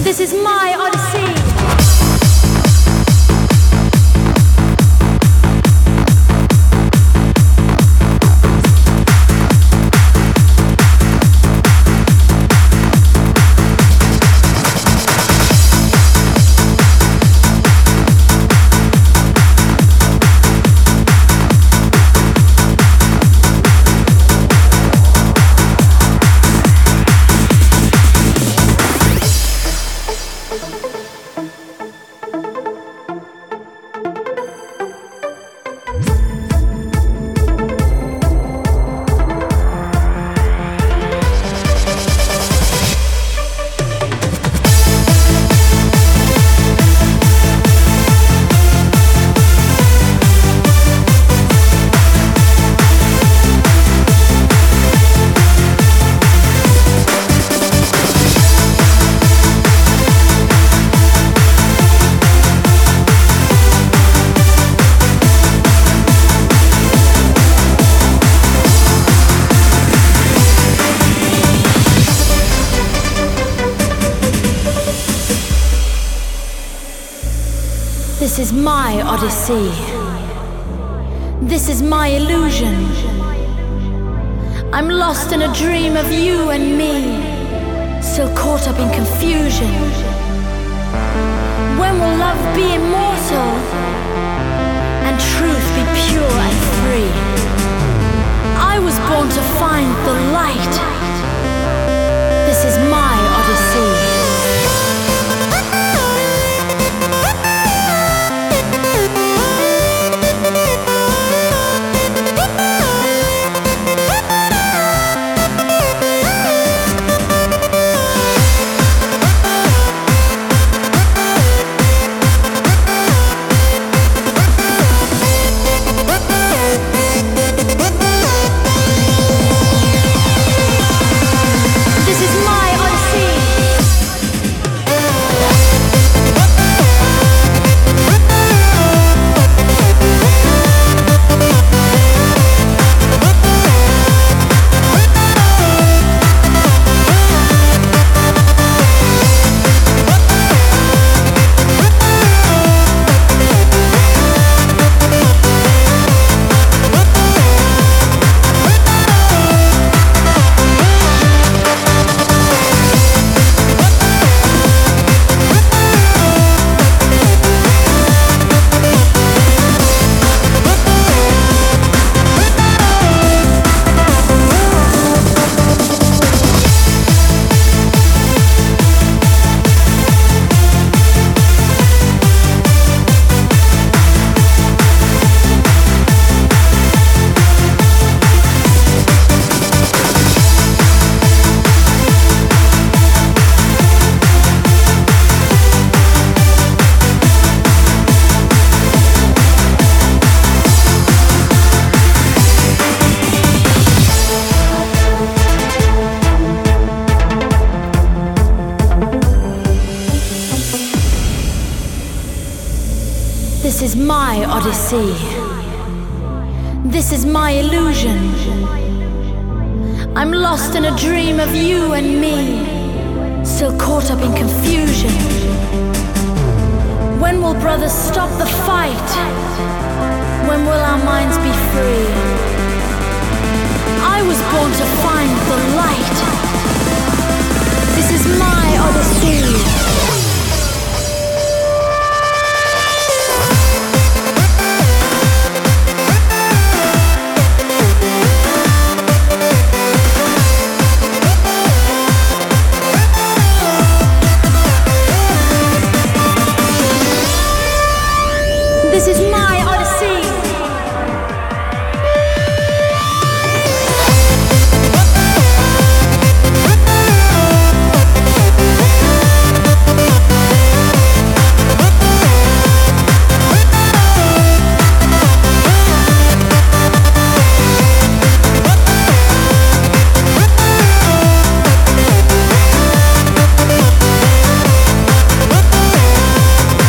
This is my Odyssey. This is my Odyssey. This is my illusion. I'm lost in a dream of you and me, still caught up in confusion. When will love be immortal and truth be pure and free? I was born to find the light. This is my Odyssey. This is my Odyssey. This is my illusion. I'm lost in a dream of you and me, still caught up in confusion. When will brothers stop the fight? When will our minds be free? I was born to find the light. This is my Odyssey.